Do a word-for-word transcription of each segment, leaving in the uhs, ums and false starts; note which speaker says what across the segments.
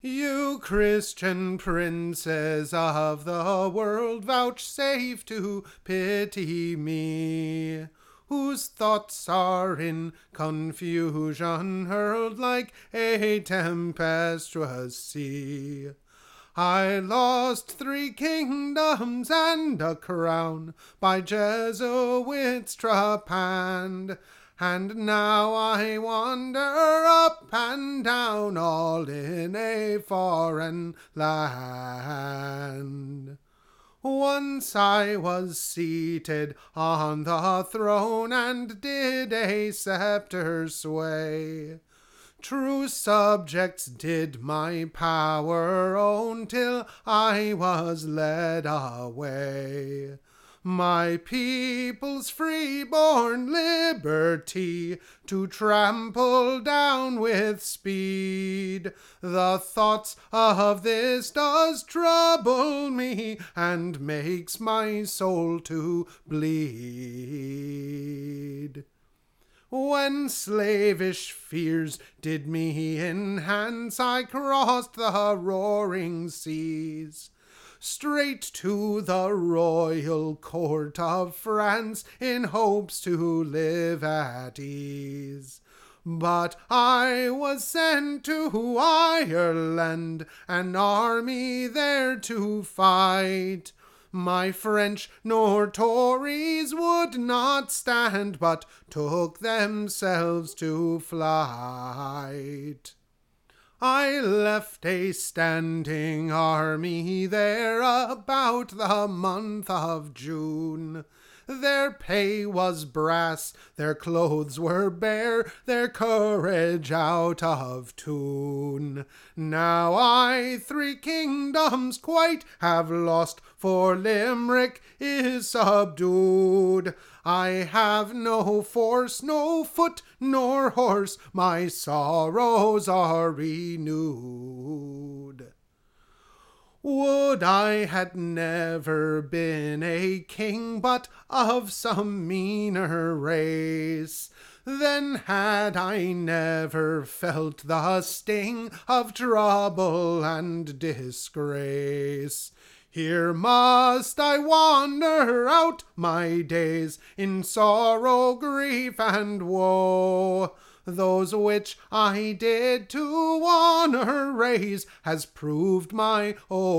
Speaker 1: You Christian princes of the world, vouchsafe to pity me, whose thoughts are in confusion hurled like a tempestuous sea. I lost three kingdoms and a crown by Jesuits' trapand, and now I wander up and down all in a foreign land. Once I was seated on the throne and did a scepter sway. True subjects did my power own till I was led away. My people's free-born liberty to trample down with speed. The thoughts of this does trouble me and makes my soul to bleed. When slavish fears did me enhance, I crossed the roaring seas, straight to the royal court of France, in hopes to live at ease. But I was sent to Ireland, an army there to fight. My French nor Tories would not stand, but took themselves to flight. I left a standing army there about the month of June. Their pay was brass, their clothes were bare, their courage out of tune. Now I three kingdoms quite have lost, for Limerick is subdued. I have no force, no foot, nor horse, my sorrows are renewed. Would I had never been a king, but of some meaner race, then had I never felt the sting of trouble and disgrace. Here must I wander out my days in sorrow, grief, and woe. Those which I did to honor raise has proved my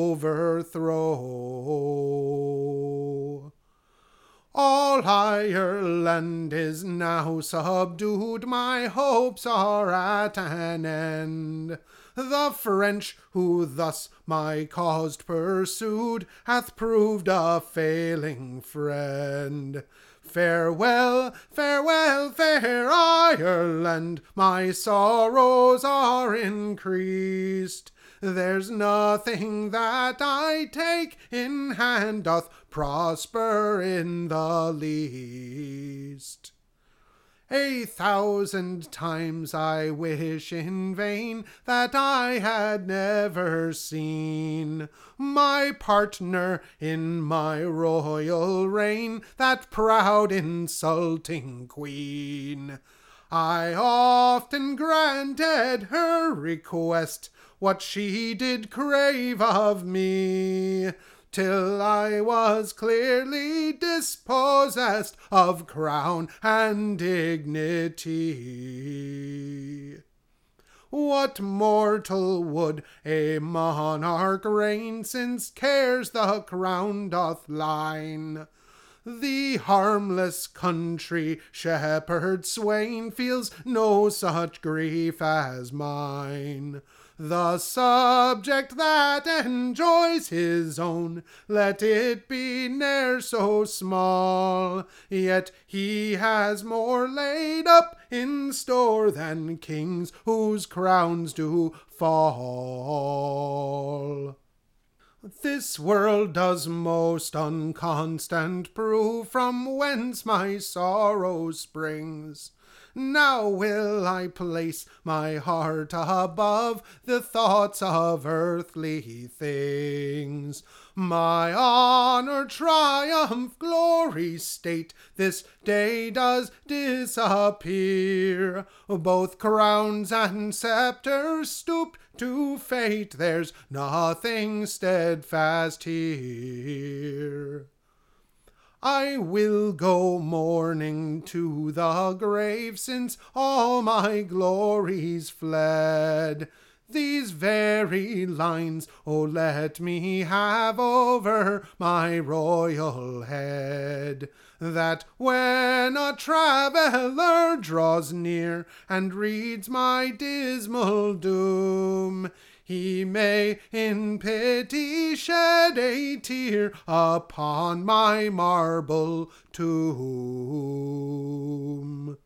Speaker 1: overthrow. All Ireland is now subdued, my hopes are at an end. The French, who thus my cause pursued, hath proved a failing friend. Farewell, farewell, fair Ireland, my sorrows are increased. There's nothing that I take in hand doth prosper in the least. A thousand times I wish in vain that I had never seen my partner in my royal reign, that proud insulting queen. I often granted her request, what she did crave of me, till I was clearly dispossessed of crown and dignity. What mortal would a monarch reign, since cares the crown doth line? The harmless country shepherd swain feels no such grief as mine. The subject that enjoys his own, let it be ne'er so small, yet he has more laid up in store than kings whose crowns do fall. This world does most unconstant prove from whence my sorrow springs. Now will I place my heart above the thoughts of earthly things. My honor, triumph, glory, state this day does disappear. Both crowns and scepters stoop to fate, there's nothing steadfast here. I will go mourning to the grave, since all my glories fled. These very lines, oh, let me have over my royal head, that when a traveller draws near and reads my dismal doom, he may in pity shed a tear upon my marble tomb.